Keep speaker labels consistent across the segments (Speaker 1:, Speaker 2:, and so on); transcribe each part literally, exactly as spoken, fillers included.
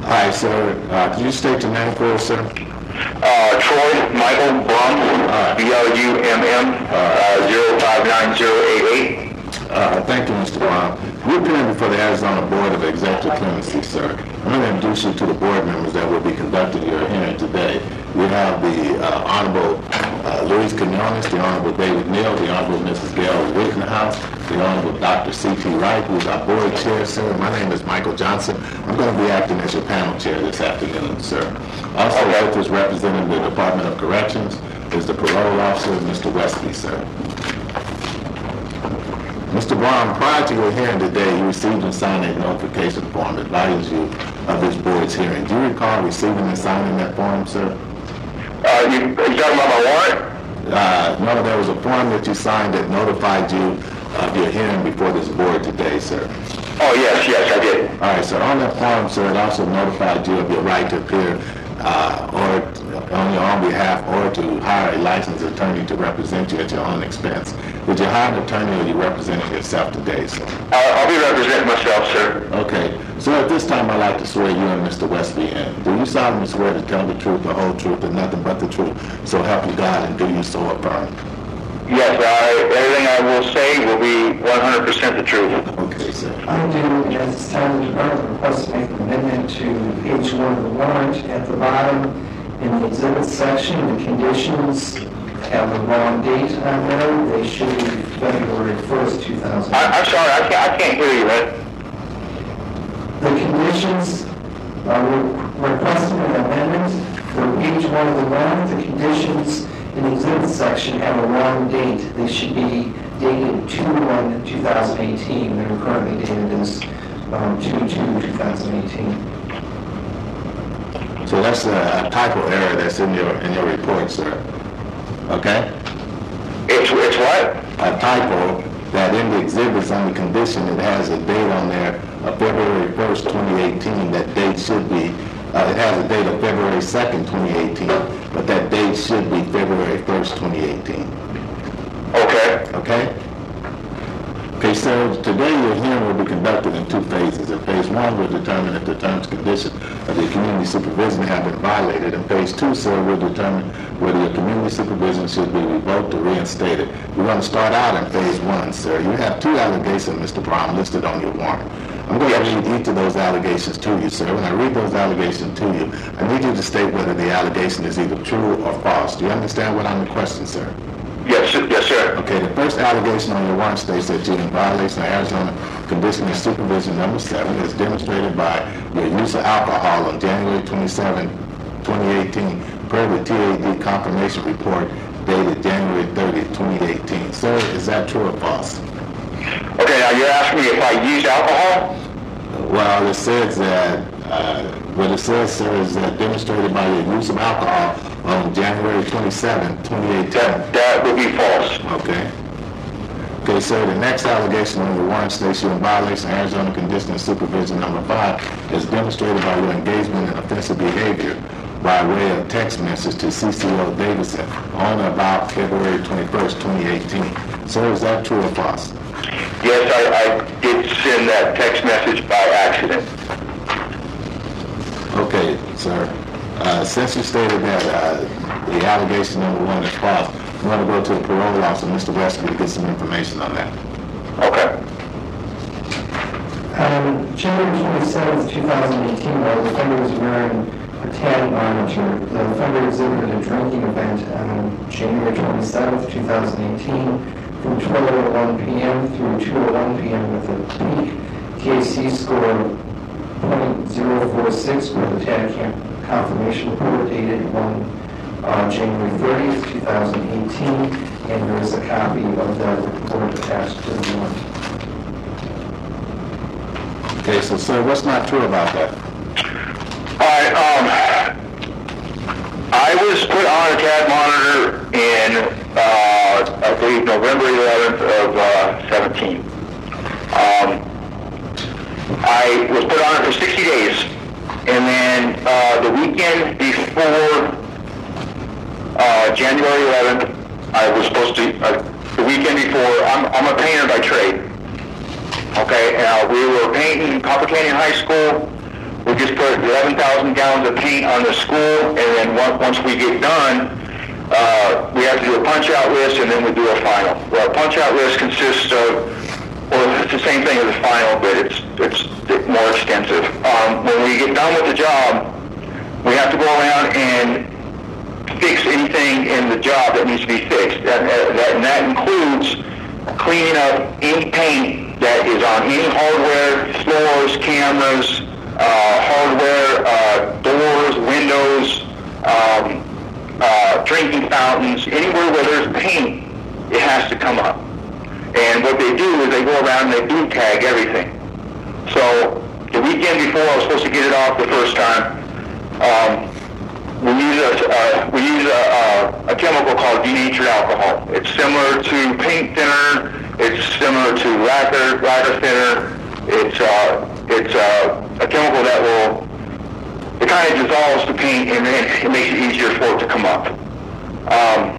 Speaker 1: All right, sir. Uh, can you state your name for us, sir?
Speaker 2: Uh, Troy Michael Blum, B L U M M, uh, zero five nine zero eight eight.
Speaker 1: Uh, thank you, Mister Brown. We're appearing before the Arizona Board of Executive Clemency, sir. I'm going to introduce you to the board members that will be conducting your hearing today. We have the uh, Honorable uh, Luis Quinones, the Honorable David Neal, the Honorable Missus Gail Rittenhouse, the Honorable Doctor C T Wright, who's our board chair, sir. My name is Michael Johnson. I'm going to be acting as your panel chair this afternoon, sir. Also with us representing the Department of Corrections is the parole officer, Mister Westby, sir. Mister Brown, prior to your hearing today, you received and signed a notification form that advises you of this board's hearing. Do you recall receiving and signing that form, sir?
Speaker 2: Uh, you, are you talking about my warrant?
Speaker 1: Uh, no, there was a form that you signed that notified you of your hearing before this board today, sir.
Speaker 2: Oh, yes, yes, I did.
Speaker 1: All right, so on that form, sir, it also notified you of your right to appear uh, or on your own behalf or to hire a licensed attorney to represent you at your own expense. Did you hire an attorney or are you representing yourself today, sir?
Speaker 2: I'll, I'll be representing myself, sir.
Speaker 1: Okay. So at this time, I'd like to swear you and Mister Westby in. Do you solemnly swear to tell the truth, the whole truth, and nothing but the truth? So help you God, and do you so affirm?
Speaker 2: Yes, I, everything I will say will be one hundred percent the truth.
Speaker 1: Okay, sir.
Speaker 3: I do, at this time, the Department requests to make an amendment to page one of the warrant. At the bottom, in the exhibit section, the conditions have the wrong date on there. They should be February first, two thousand.
Speaker 2: I, I'm sorry, I can't, I can't hear you, man.
Speaker 3: The conditions, uh, we're requesting an amendment for page one of the warrant. The conditions in the exhibit section have a wrong date. They should be dated two one two thousand eighteen. They're currently dated as um, two two two thousand eighteen.
Speaker 1: So that's a typo error that's in your in your report, sir. Okay?
Speaker 2: It's, it's what?
Speaker 1: A typo that in the exhibits on the condition, it has a date on there of February first, twenty eighteen. That date should be, uh, it has a date of February second, twenty eighteen, but that date should be February first, twenty eighteen.
Speaker 2: Okay.
Speaker 1: Okay? Okay, so today your hearing will be conducted in two phases. In phase one, we'll determine if the terms and conditions of the community supervision have been violated. In phase two, sir, we'll determine whether your community supervision should be revoked or reinstated. We're going to start out in phase one, sir. You have two allegations, Mister Brown, listed on your warrant. I'm going to read each of those allegations to you, sir. When I read those allegations to you, I need you to state whether the allegation is either true or false. Do you understand what I'm requesting, sir?
Speaker 2: Yes, sir. Yes, sir.
Speaker 1: Okay, the first allegation on your warrant states that you're in violation of Arizona Condition of Supervision number seven is demonstrated by your use of alcohol on January twenty-seventh, twenty eighteen, per the T A D confirmation report dated January thirtieth, twenty eighteen. Sir, is that true or false?
Speaker 2: Okay, now you're asking me if I use alcohol?
Speaker 1: Well, it says that, uh, what it says, sir, is that demonstrated by your use of alcohol on January twenty-seventh, twenty eighteen.
Speaker 2: That, that would be false.
Speaker 1: Okay. Okay, sir, the next allegation on your warrant states you're in violation of Arizona Condition of Supervision number five is demonstrated by your engagement in offensive behavior by way of text message to C C O Davidson on or about February twenty-first, twenty eighteen. Sir, is that true or false?
Speaker 2: Yes, I, I did send that text message by accident.
Speaker 1: Okay, sir. Uh, since you stated that uh, the allegation number one is false, I'm going to go to the parole officer, Mister Westby, to get some information on that.
Speaker 2: Okay.
Speaker 3: On January twenty-seventh, two thousand eighteen, while the offender was wearing a tag monitor, the offender exhibited a drinking event on January twenty-seventh, two thousand eighteen, from twelve oh one p.m. through two oh one p.m. with a peak T A C score of point zero four six, with the tag confirmation report dated one uh, January thirtieth, two thousand eighteen, and there is a copy of that report attached to the warrant.
Speaker 1: Okay, so sir, what's not true about that?
Speaker 2: All right, um, I was put on a tag monitor in, uh, I believe, November eleventh of uh, seventeen. Um, I was put on it for sixty days, and then uh, the weekend before uh, January eleventh, I was supposed to, uh, the weekend before, I'm, I'm a painter by trade. Okay, uh, we were painting Copper Canyon High School. we just put eleven thousand gallons of paint on the school, and then once, once we get done, uh, we have to do a punch-out list, and then we do a final. Well, a punch-out list consists of, well, it's the same thing as a final, but it's it's more extensive. Um, when we get done with the job, we have to go around and fix anything in the job that needs to be fixed. And that, and that includes cleaning up any paint that is on any hardware, floors, cameras, uh, hardware, uh, doors, windows, um, uh, drinking fountains, anywhere where there's paint, it has to come up. And what they do is they go around and they boot tag everything. So the weekend before I was supposed to get it off the first time, um, we use a uh, we use a, a, a chemical called denatured alcohol. It's similar to paint thinner. It's similar to lacquer lacquer thinner. It's uh, it's uh, a chemical that will it kind of dissolves the paint and then it makes it easier for it to come up. Um,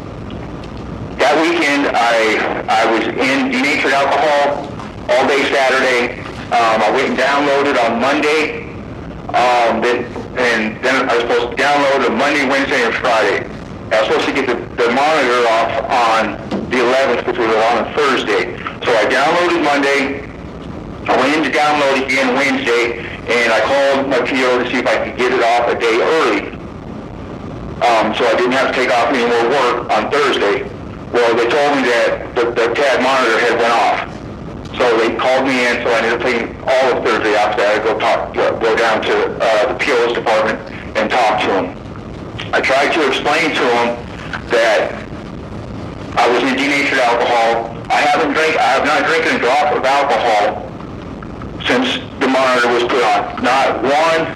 Speaker 2: that weekend I I was in denatured alcohol all day Saturday. Um, I went and downloaded on Monday. Um, then, and then I was supposed to download it Monday, Wednesday, and Friday. I was supposed to get the, the monitor off on the eleventh, which was on a Thursday. So I downloaded Monday. I went in to download again Wednesday, and I called my P O to see if I could get it off a day early. Um, so I didn't have to take off any more work on Thursday. Well, they told me that the, the T A D monitor had went off. So they called me in, so I ended up taking all of Thursday off. I had to go talk, go down to uh, the P O's department and talk to them. I tried to explain to them that I was in denatured alcohol. I haven't drank, I have not drinking a drop of alcohol since the monitor was put on. Not one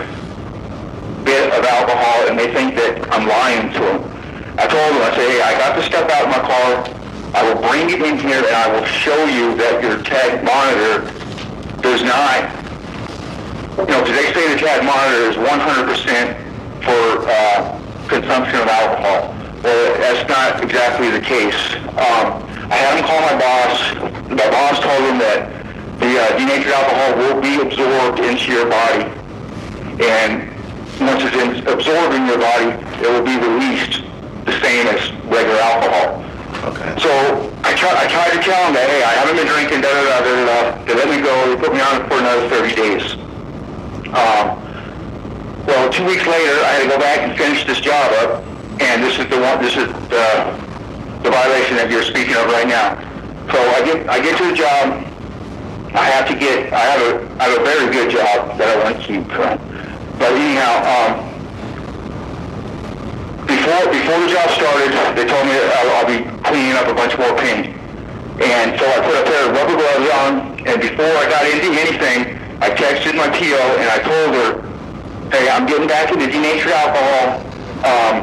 Speaker 2: bit of alcohol, and they think that I'm lying to them. I told them, I said, hey, I got to step out of my car. I will bring it in here and I will show you that your T A D monitor does not, you know, because they say the T A D monitor is one hundred percent for uh, consumption of alcohol. Well, that's not exactly the case. Um, I had him call my boss. My boss told him that the uh, denatured alcohol will be absorbed into your body. And once it's in, absorbed in your body, it will be released the same as regular alcohol.
Speaker 1: Okay.
Speaker 2: So I try, I tried to tell them that, hey, I haven't been drinking, da da da da da. They let me go. They put me on for another thirty days. Um, well, two weeks later, I had to go back and finish this job up, and this is the one. This is the the violation that you're speaking of right now. So I get I get to the job. I have to get. I have a I have a very good job that I want to keep. But anyhow. Um, Before, before the job started, they told me that I'll, I'll be cleaning up a bunch more paint. And so I put a pair of rubber gloves on, and before I got into anything, I texted my P O and I told her, hey, I'm getting back into denatured alcohol, um,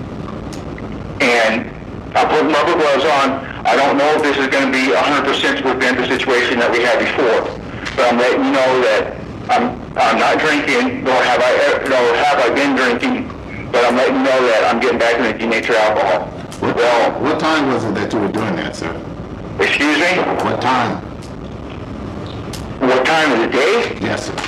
Speaker 2: and I'm putting rubber gloves on. I don't know if this is going to be one hundred percent within the situation that we had before, but I'm letting you know that I'm, I'm not drinking, nor have I, nor have I been drinking. But I'm letting you know that I'm getting back into denatured alcohol.
Speaker 1: What,
Speaker 2: well,
Speaker 1: what time was it that you were doing that, sir?
Speaker 2: Excuse me?
Speaker 1: What time?
Speaker 2: What time of the day?
Speaker 1: Yes, sir.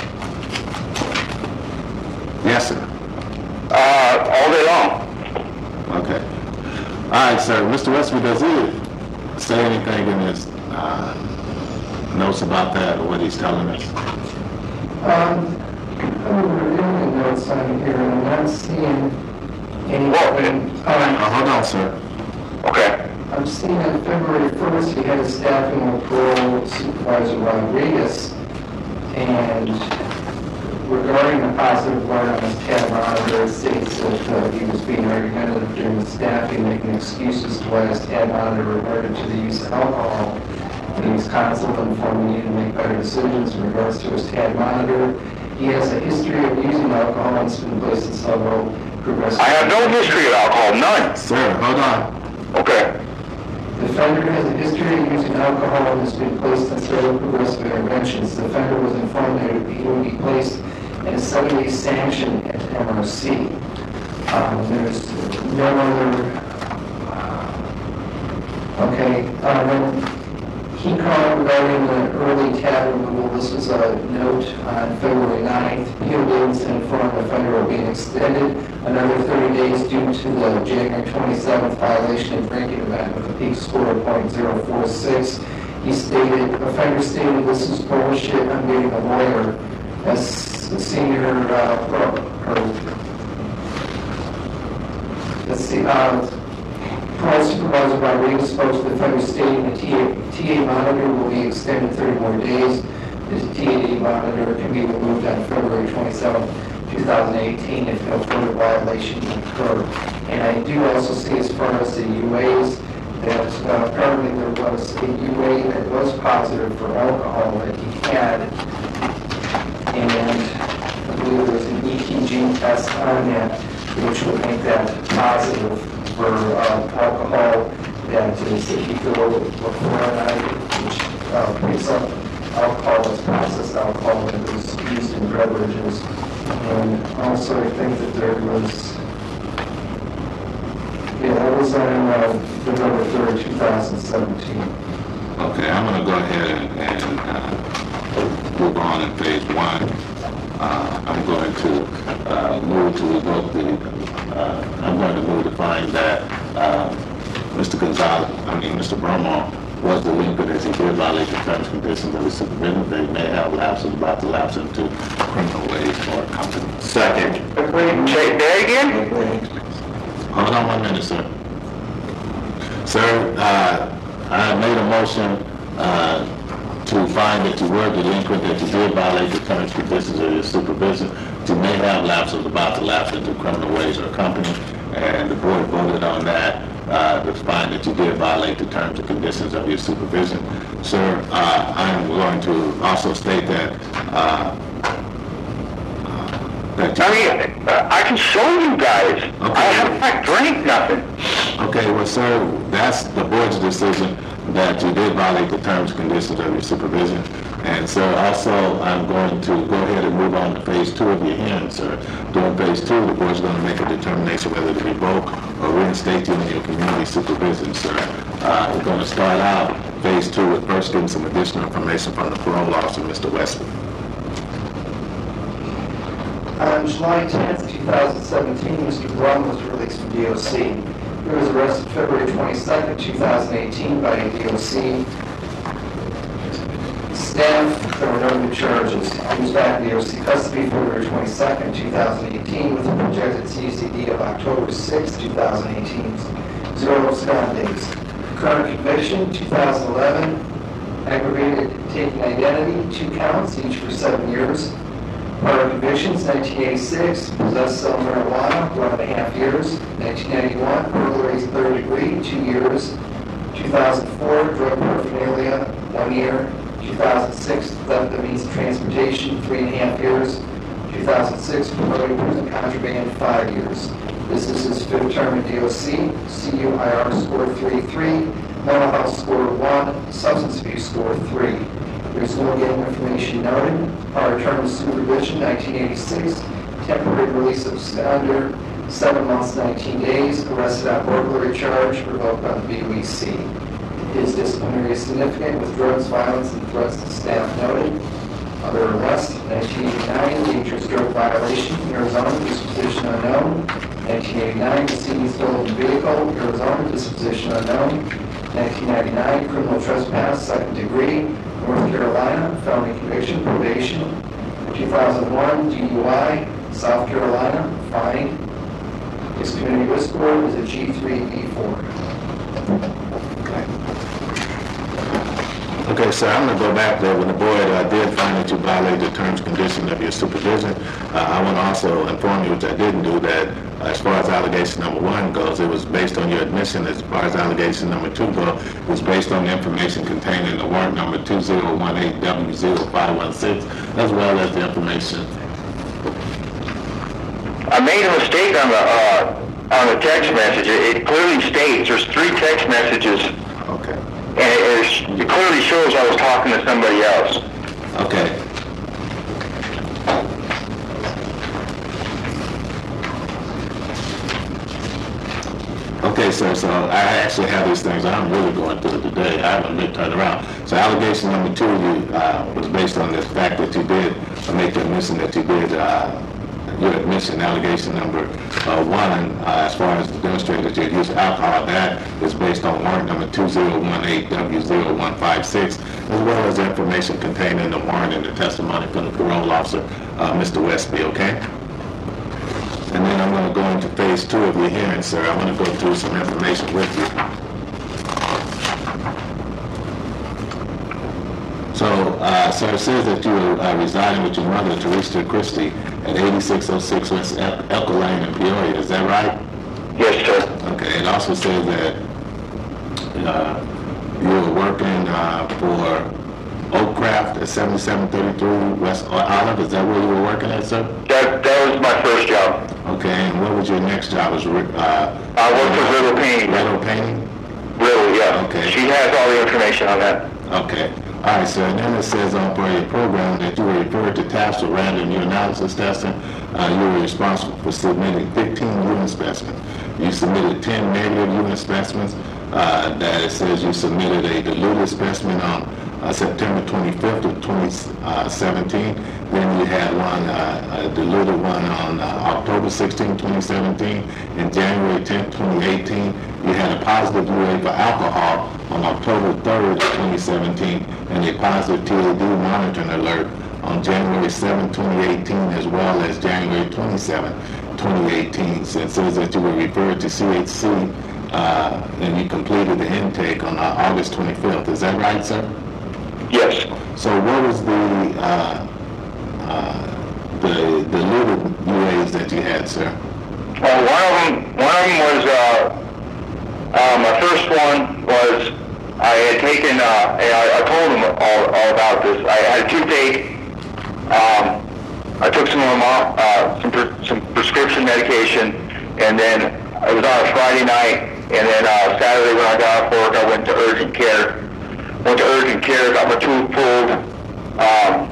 Speaker 1: Yes, sir.
Speaker 2: Uh, all day long.
Speaker 1: Okay. All right, sir. Mister Westwood, does he say anything in his uh, notes about that or what he's telling us?
Speaker 3: Um, I'm reviewing the notes on here, and I'm not seeing anything.
Speaker 1: Uh,
Speaker 3: Um,
Speaker 1: hold on, sir.
Speaker 2: Okay.
Speaker 3: I'm seeing on February first, he had a staffing with Parole Supervisor Rodriguez, and regarding the positive light on his T A D monitor, it states that uh, he was being argumentative during the staffing, making excuses to why his T A D monitor reverted to the use of alcohol. And he was constantly informing me to make better decisions in regards to his T A D monitor. He has a history of using alcohol and has been placed in several progressive...
Speaker 2: I have no history of alcohol, none.
Speaker 1: Sir, hold on.
Speaker 2: Okay.
Speaker 3: The offender has a history of using alcohol and has been placed in several progressive interventions. The offender was informed that he would be placed in a seven-day sanction at M R C. Um, there's no other... Uh, okay, uh, when Key call regarding the early tab removal. This was a note on February ninth. Appeal dates to inform the offender are being extended another thirty days due to the January twenty-seventh violation of drinking event with a peak score of point zero four six. He stated, offender stated, this is bullshit, I'm getting a lawyer. As a senior, uh, or, let's see, uh, Parole Supervisor Rodriguez spoke to the offender stating the T A, T A monitor will be extended thirty more days. The T A D monitor can be removed on February twenty-seventh, two thousand eighteen if no further violation occurred. And I do also see as far as the U As, that uh, apparently there was a U A that was positive for alcohol that he had, and I believe there was an E K G test on that, which would make that positive for uh, alcohol that is ethyl or fluoride, which uh, picks up alcohol as processed alcohol that was used in beverages. And also I think that there was, yeah, that was on uh, November third, two thousand seventeen.
Speaker 1: Okay, I'm going to go ahead and, and uh, move on in phase one. Uh, I'm going to uh, move to revoke the, uh, I'm going to move to find that uh, Mister Gonzalez, I mean Mister Bromo, was delinquent as he did violate the terms and conditions of his supervision. They may have lapses about to lapse into criminal ways or company.
Speaker 2: Second. Say that again?
Speaker 1: Hold on one minute, sir. Sir, uh, I made a motion uh, to find that you were delinquent, that you did violate the terms and conditions of your supervision, that you may have lapses about to lapse into criminal ways or company, and the board voted on that uh, to find that you did violate the terms and conditions of your supervision. Sir, uh, I am going to also state that uh, that you,
Speaker 2: I mean, uh, I can show you guys.
Speaker 1: Okay.
Speaker 2: I haven't not drank nothing.
Speaker 1: Okay, well, sir, that's the board's decision that you did violate the terms and conditions of your supervision. And, sir, also, I'm going to go ahead and move on to phase two of your hearing, sir. During phase two, the board's going to make a determination whether to revoke or reinstate you in your community supervision, sir. Uh, we're going to start out phase two with first getting some additional information from the parole officer, Mister Wesley.
Speaker 3: On July tenth, two thousand seventeen, Mister Blum was released from D O C. He was arrested February twenty-second, two thousand eighteen by a D O C staff. There were no new charges. He was back in D O C custody February twenty-second, two thousand eighteen with a projected C C D of October sixth, two thousand eighteen. Zero abscond days. Current conviction, two thousand eleven, aggravated taking identity, two counts, each for seven years. Prior convictions, nineteen eighty-six, possessed of marijuana, one and a half years. nineteen ninety-one, burglary third degree, two years. two thousand four, drug paraphernalia, one year. two thousand six, theft of means of transportation, three and a half years. two thousand six, promoting prison contraband, five years. This is his fifth term in D O C. C U I R score three three, mental health score one, substance abuse score three. There's no getting information noted. Our term of supervision, nineteen eighty-six. Temporary release of absconder, seven months, nineteen days. Arrested on burglary charge, revoked on the B O E C. His disciplinary is significant with drugs, violence, and threats to staff noted. Other arrest, nineteen eighty-nine. Dangerous drug violation, Arizona, disposition unknown. nineteen eighty-nine. Receiving stolen vehicle, Arizona, disposition unknown. nineteen ninety-nine. Criminal trespass, second degree. North Carolina, felony conviction, probation. two thousand one, D U I, South Carolina, fine. His community risk score is a G three B four.
Speaker 1: Okay, sir, I'm going to go back there. When the board uh, did find that you violated the terms and conditions of your supervision, uh, I want to also inform you, which I didn't do, that uh, as far as allegation number one goes, it was based on your admission. As far as allegation number two goes, it was based on the information contained in the warrant number two zero one eight W zero five one six, as well as the information.
Speaker 2: I made a mistake on the uh, on the text message. It, it clearly states there's three text messages,
Speaker 1: Okay.
Speaker 2: and it, is, it clearly shows I was talking to somebody else.
Speaker 1: Okay. Okay, Okay, sir, so I actually have these things, I'm really going through it today, I haven't been turned around. So allegation number two, you, uh, was based on the fact that you did uh, make the admission that you did, uh, your admission, allegation number uh, one, uh, as far as demonstrating that you had used alcohol, that is based on warrant number two zero one eight W zero one five six, as well as information contained in the warrant and the testimony from the parole officer, uh, Mister Westby, okay? And then I'm going to go into phase two of your hearing, sir. I'm going to go through some information with you. So, uh, sir, it says that you are uh, residing with your mother, Teresa Christie, at eighty-six oh six West El- Elko Lane in Peoria. Is that right?
Speaker 2: Yes, sir.
Speaker 1: Okay. It also says that uh, you were working uh, for Oakcraft at seventy-seven thirty-three West Olive. Is that where you were working at, sir?
Speaker 2: That that was my first job.
Speaker 1: Okay. And what was your next job? Was uh,
Speaker 2: I worked for Riddle Painting.
Speaker 1: Riddle Painting?
Speaker 2: Riddle, yeah.
Speaker 1: Okay.
Speaker 2: She has all the information on that.
Speaker 1: Okay. All right, sir. And then it says on for your program that you were referred to task for random urinalysis testing. Uh, you were responsible for submitting fifteen urine specimens. You submitted ten negative urine specimens. Uh, that it says you submitted a diluted specimen on uh, September twenty-fifth of twenty seventeen. Then you had one, uh, a diluted one on uh, October sixteenth, twenty seventeen. And January tenth, twenty eighteen, you had a positive U A for alcohol on October third, twenty seventeen, and a positive T A D monitoring alert on January seventh, twenty eighteen, as well as January twenty-seventh, twenty eighteen. So it says that you were referred to C H C uh, and you completed the intake on uh, August twenty-fifth. Is that right, sir?
Speaker 2: Yes.
Speaker 1: So what was the uh, uh, the diluted U As that you had, sir?
Speaker 2: Well, one of them, one of them was, uh, uh, my first one was, I had taken, uh, and I, I told them all, all about this. I had a toothache. Um, I took some of them off, uh, some, pre- some prescription medication, and then it was on a Friday night, and then uh, Saturday when I got off work, I went to urgent care. Went to urgent care, got my tooth pulled, um,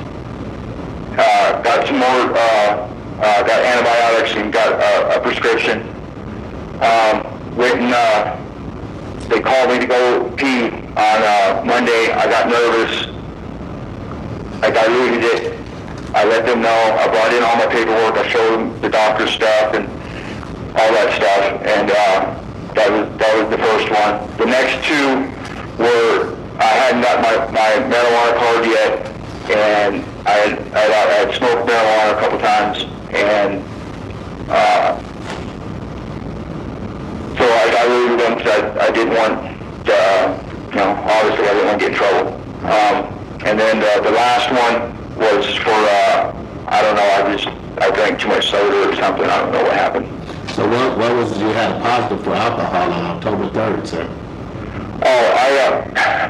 Speaker 2: uh, got some more, uh, uh, got antibiotics and got uh, a prescription. Um, went and, uh, they called me to go pee on uh, Monday. I got nervous. I diluted it. I let them know. I brought in all my paperwork. I showed them the doctor's stuff and all that stuff. And uh, that was that was the first one. The next two were, I hadn't got my, my marijuana card yet, and I had, I had, I had smoked marijuana a couple times, and uh, so I diluted them because I, I didn't want, uh, you know, obviously I didn't want to get in trouble. Um, and then the, the last one was for, uh, I don't know, I just, I drank too much soda or something. I don't know what happened.
Speaker 1: So what, what was it you had a positive for alcohol on October third, sir?
Speaker 2: Oh, I, uh,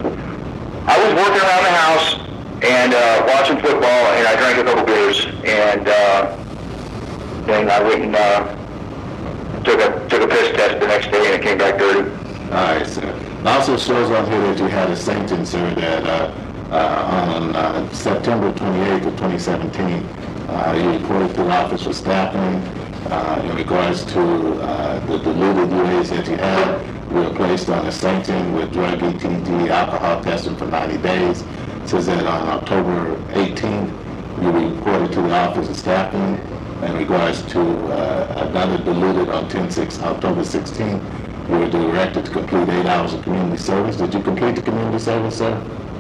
Speaker 2: I was working around the house and uh, watching football, and I drank a couple beers, and uh, then I went and uh, took a took a piss test the next day, and it came back dirty.
Speaker 1: All right, sir. It also shows on here that you had a sentence, sir, that uh, uh, on uh, September twenty-eighth of twenty seventeen, uh, you reported to the office for staffing uh, in regards to uh, the diluted U As that you had. You were placed on a sanction with drug E T G alcohol testing for ninety days. It says that on October eighteenth, you reported to the office of staffing in regards to uh, another diluted on ten six, October sixteenth. You were directed to complete eight hours of community service. Did you complete the community service, sir?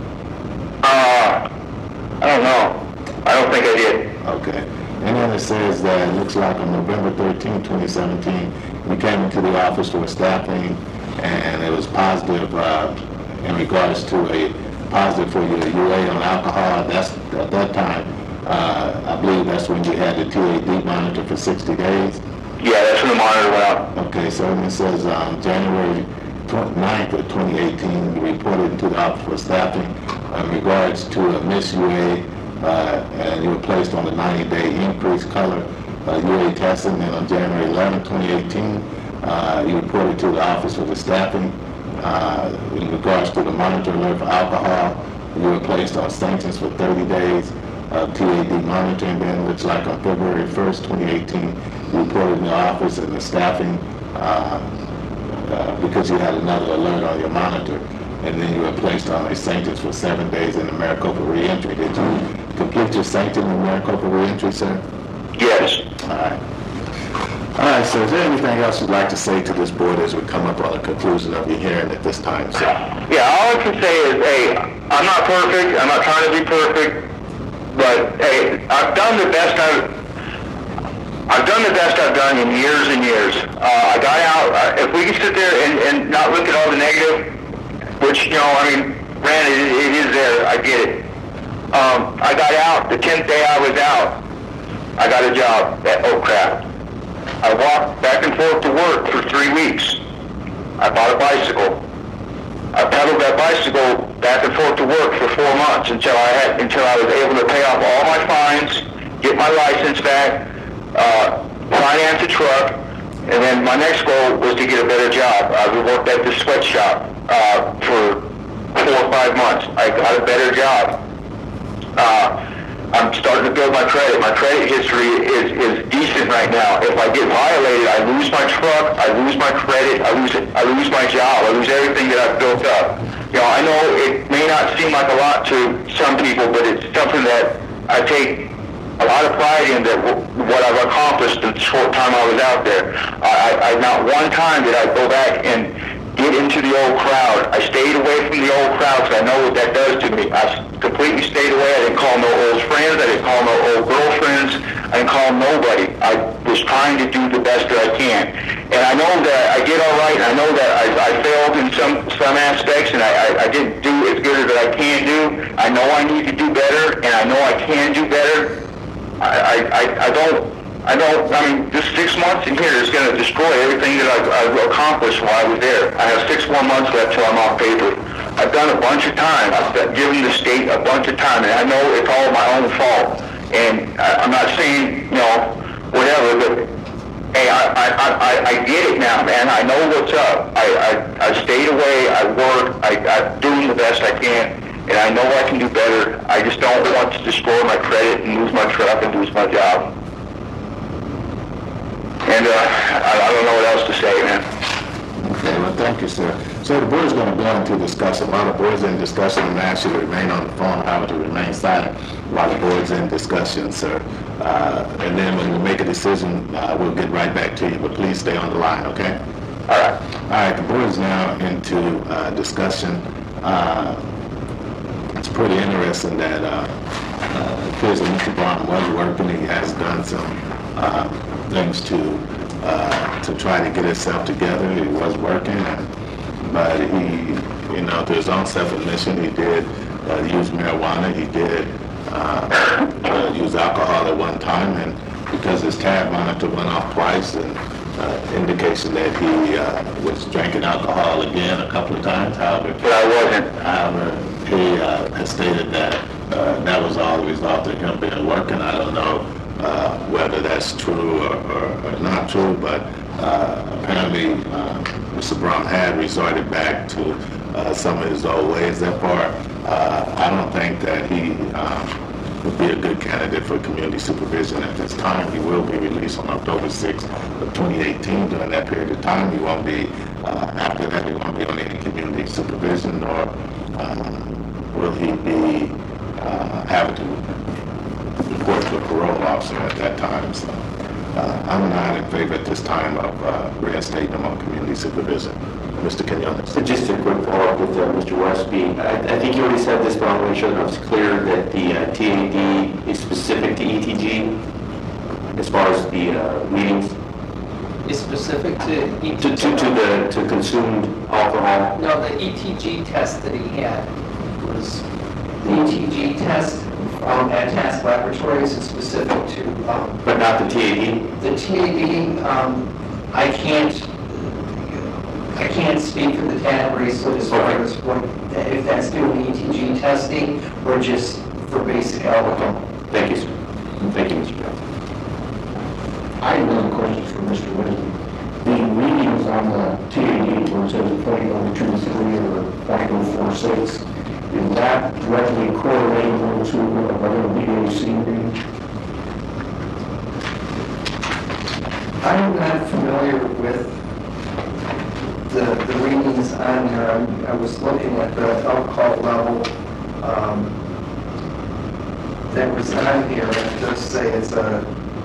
Speaker 2: Uh, I don't know. I don't think I did.
Speaker 1: Okay. And then it says that it looks like on November thirteenth, twenty seventeen, you came into the office for staffing, and it was positive uh, in regards to a positive for your U A on alcohol. That's at that time, uh, I believe that's when you had the T A D monitor for sixty days.
Speaker 2: Yeah, that's when the monitor went out.
Speaker 1: Okay, so it says um, January twenty-ninth of twenty eighteen, you reported to the office for staffing in regards to a missed U A, uh, and you were placed on the ninety-day increased color uh, U A testing. And on January eleventh, twenty eighteen, uh, you reported to the office for the staffing uh, in regards to the monitor alert for alcohol. You were placed on sanctions for thirty days of T A D monitoring. Then it looks like on February first, twenty eighteen, you reported in the office and the staffing uh, uh, because you had another alert on your monitor, and then you were placed on a sentence for seven days in the Maricopa reentry. Did you complete your sentence in the Maricopa reentry, sir?
Speaker 2: Yes.
Speaker 1: All right. All right, so is there anything else you'd like to say to this board as we come up on the conclusion of your hearing at this time, sir?
Speaker 2: Yeah, all I can say is, hey, I'm not perfect. I'm not trying to be perfect, but hey, I've done the best I've. I've done the best I've done in years and years. Uh, I got out. Uh, if we can sit there and, and not look at all the negative, which, you know, I mean, granted, it, it is there. I get it. Um, I got out. The tenth day I was out, I got a job at Oak Craft. I walked back and forth to work for three weeks. I bought a bicycle. I pedaled that bicycle back and forth to work for four months until I had until I was able to pay off all my fines, get my license back, uh, finance a truck, and then my next goal was to get a better job. I worked at the sweatshop uh, for four or five months. I got a better job. Uh, I'm starting to build my credit. My credit history is, is decent right now. If I get violated, I lose my truck, I lose my credit, I lose I lose my job, I lose everything that I've built up. You know, I know it may not seem like a lot to some people, but it's something that I take a lot of pride in, that what I've accomplished in the short time I was out there. I, I not one time did I go back and get into the old crowd. I stayed away from the old crowd because I know what that does to me. I completely stayed away. I didn't call no old friends. I didn't call no old girlfriends. I didn't call nobody. I was trying to do the best that I can. And I know that I did all right. And I know that I, I failed in some some aspects, and I, I, I didn't do as good as I can do. I know I need to do better, and I know I can do better. I, I, I don't, I don't, I mean, this six months in here is going to destroy everything that I've, I've accomplished while I was there. I have six more months left till I'm off paper. I've done a bunch of time. I've given the state a bunch of time, and I know it's all my own fault. And I, I'm not saying, you know, whatever, but hey, I, I, I, I get it now, man. I know what's up. I, I, I stayed away. I worked. I, I'm doing the best I can. And I know I can do better. I just don't want to destroy my credit and lose my truck and lose my job. And uh, I, I don't know what else to say, man.
Speaker 1: Okay, well, thank you, sir. So the board is going to go into discussion. While the board's in discussion, I'm ask you to remain on the phone, how to remain silent while the board's in discussion, sir. Uh, and then when we make a decision, uh, we'll get right back to you. But please stay on the line, okay?
Speaker 2: All right.
Speaker 1: All right, the board is now into uh, discussion. Uh, It's pretty interesting that uh, uh, it appears that Mister Braun was working. He has done some uh, things to uh, to try to get himself together. He was working, and, but he, you know, to his own self-admission, he did uh, use marijuana. He did uh, uh, use alcohol at one time, and because his tab monitor went off twice, and uh, indication that he uh, was drinking alcohol again a couple of times. However,
Speaker 2: But I wasn't.
Speaker 1: However, he uh, has stated that uh, that was all the result of him being working. I don't know uh, whether that's true or, or, or not true, but uh, apparently uh, Mister Braun had resorted back to uh, some of his old ways. Therefore, uh, I don't think that he um, would be a good candidate for community supervision at this time. He will be released on October sixth of twenty eighteen. During that period of time, he won't be, uh, after that, he won't be on any community supervision, nor um, will he be uh, having to report to a parole officer at that time. So uh, I'm not in favor at this time of uh, reinstating him on community supervision. Mister Quinones.
Speaker 4: So just a quick follow-up with uh, Mister Westby. I, I think you already said this, but I want to make sure that it's clear that the uh, T A D is specific to E T G as far as the uh, meetings
Speaker 5: Is specific to E T G?
Speaker 4: to, to, to the to consumed alcohol.
Speaker 5: No, the E T G test that he had was, the E T G test um, at Task Laboratories is specific to, um,
Speaker 4: But not the T A D?
Speaker 5: the T A D. um, I can't, I can't speak for the T A D bracelet as far
Speaker 4: Okay.
Speaker 5: as what, if that's doing E T G testing or just for basic alcohol.
Speaker 4: Thank you, sir. Thank you, Mister Johnson.
Speaker 6: I have another question for Mister Wisdom. The readings on the T A D, where it says point oh two three or point oh four six, is that directly correlatable to a regular B A C reading?
Speaker 5: I'm not familiar with the, the readings on there, I'm- I was looking at the alcohol level um, that was on here, and it does say it's a,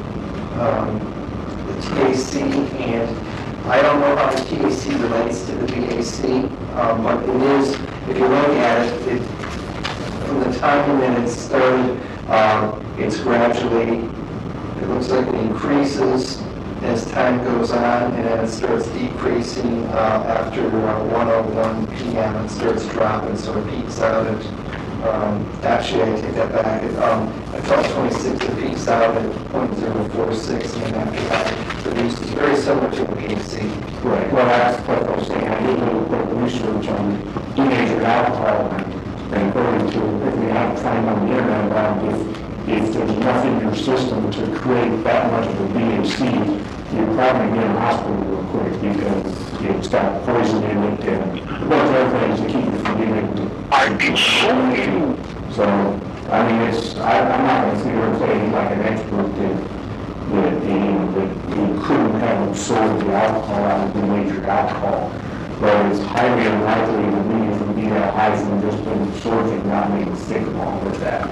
Speaker 5: um, the T A C, and I don't know how the T A C relates to the B A C, um, but it is, if you look at it, it, from the time that it started, um, it's gradually, it looks like it increases as time goes on, and then it starts decreasing uh, after uh, one oh one p m It starts dropping, so it peaks out at, um, actually, I take that back, at um, at twelve twenty-six, it peaks out at point zero four six, and then after that, it reduces, very similar to the B A C.
Speaker 6: Right, well, that's what I was saying, I did a little bit of research on teenager alcohol, and and according to, if we have find on the internet about if, if there's enough in your system to create that much of a B A C, you're probably get in the hospital real quick because it's got poison in it and a bunch of other things to keep you from being able to.
Speaker 2: I can show you.
Speaker 6: So, I mean, it's, I, I'm not going to sit here and say like an expert that, that, you know, that he couldn't have absorbed the alcohol out of the major alcohol. But it's highly unlikely that we can be that high from just an absorption, not making sick along with that.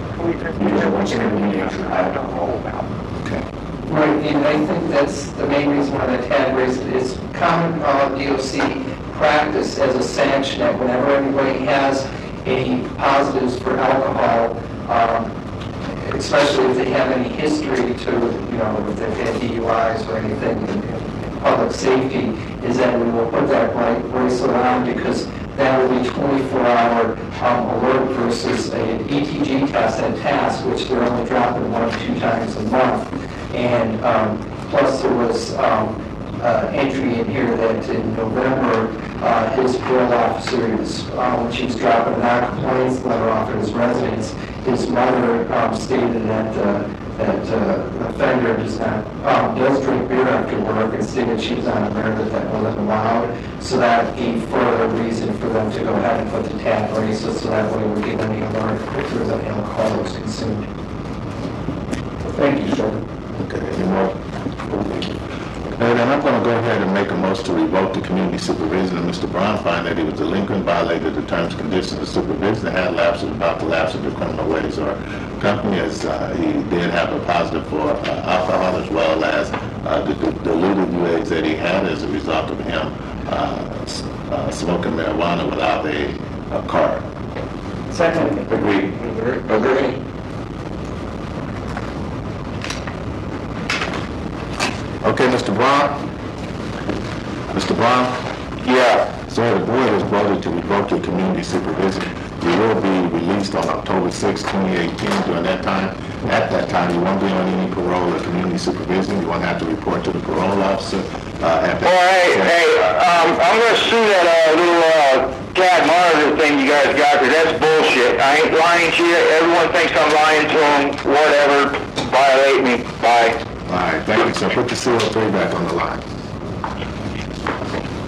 Speaker 6: You know, what's in the nature alcohol.
Speaker 1: Okay.
Speaker 5: Right, and I think that's the main reason why that had raised it is common uh, D O C practice as a sanction that whenever anybody has any positives for alcohol, um, especially if they have any history to, you know, if they've had D U Is or anything in, in public safety, is that we will put that bright bracelet on because that will be twenty-four hour um, alert versus an E T G test at task, which they're only dropping one or two times a month. And um, plus there was um, uh, entry in here that in November, uh, his parole officer, was, uh, when she was dropping a non-compliance letter off at his residence, his mother um, stated that uh, that uh, the offender does not um, does drink beer after work and stated she was unaware that that wasn't allowed. So that gave further reason for them to go ahead and put the tab bracelet so that way we get any alert if there was any alcohol that was consumed.
Speaker 6: Thank you, sir.
Speaker 1: Okay, any more? And then I'm going to go ahead and make a motion to revoke the community supervision of Mister Brown, find that he was delinquent, violated the terms, conditions of supervision, and had lapses about the lapse of the criminal ways or company, as uh, he did have a positive for uh, alcohol as well as uh, the, the diluted U As that he had as a result of him uh, s- uh, smoking marijuana without a, a card.
Speaker 5: Second.
Speaker 1: Agreed.
Speaker 5: Agree.
Speaker 1: Okay, Mister Brown? Mister Brown?
Speaker 2: Yeah.
Speaker 1: Sir, the board has voted to revoke your community supervision. You will be released on October sixth, twenty eighteen. During that time, at that time, you won't be on any parole or community supervision. You won't have to report to the parole officer. Uh, at that
Speaker 2: Well, hey, hey, um, I'm gonna sue that, uh, little, uh, cat monitor thing you guys got, 'cause that's bullshit. I ain't lying to you. Everyone thinks I'm lying to them. Whatever. Violate me. Bye.
Speaker 1: All right, thank you, sir. Put the C O three back on the line.